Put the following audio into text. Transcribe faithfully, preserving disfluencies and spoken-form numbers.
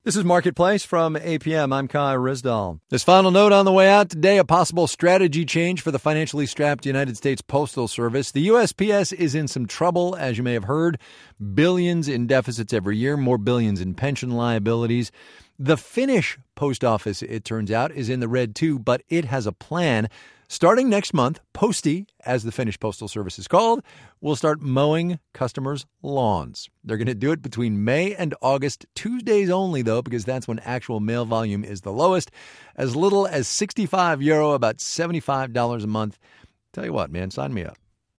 This is Marketplace from A P M. I'm Kai Rizdal. This final note on the way out today, a possible strategy change for the financially strapped United States Postal Service. The U S P S is in some trouble, as you may have heard. Billions in deficits every year, more billions in pension liabilities. The Finnish post office, it turns out, is in the red too, but it has a plan. Starting next month, Posti, as the Finnish Postal Service is called, will start mowing customers' lawns. They're going to do it between May and August, Tuesdays only, though, because that's when actual mail volume is the lowest. As little as sixty-five euro, about seventy-five dollars a month. Tell you what, man, sign me up.